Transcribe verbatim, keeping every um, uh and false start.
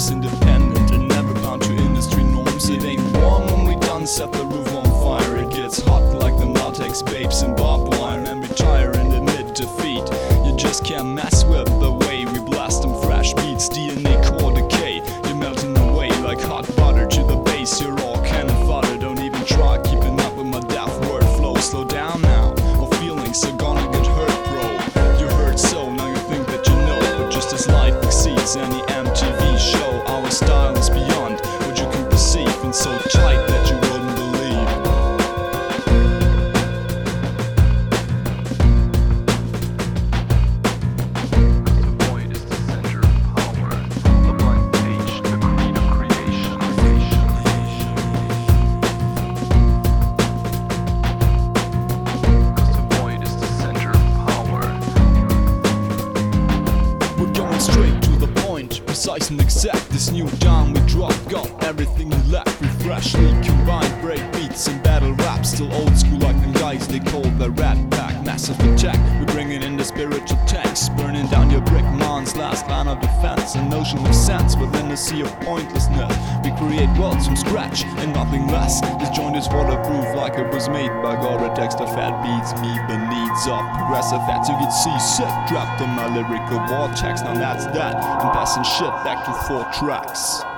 forms, independent and never bound to industry norms. It ain't warm when we done set the roof on fire. It gets hot like the latex babes and barbed wire, and retire and admit defeat. You just can't mess with the way we blast them fresh beats. D N A core decay, you're melting away like hot butter to the base. You're all cannon fodder, don't even try keeping up with my death word flow. Slow down now, or feelings are gonna get hurt, bro. You heard so, now you think that you know, but just as life exceeds any M T V show, our style is beyond what you can perceive, and so tight that you wouldn't believe. Straight to the point, precise and exact. This new down we dropped, got everything we lacked. We freshly combined break beats and battle rap. Still old school like them guys they call the Rat Pack. Massive attack, we're bringing in the spiritual tanks, burning down your brick mon's last line of defense. A notion of sense within a sea of pointlessness. We create worlds from scratch and nothing less. This joint is waterproof like it was made by Gore-Tex. The fat beats me the needs of progressive fats. You get seasick, trapped in my lyrical vortex. Now that's that, I'm passing shit back to four tracks.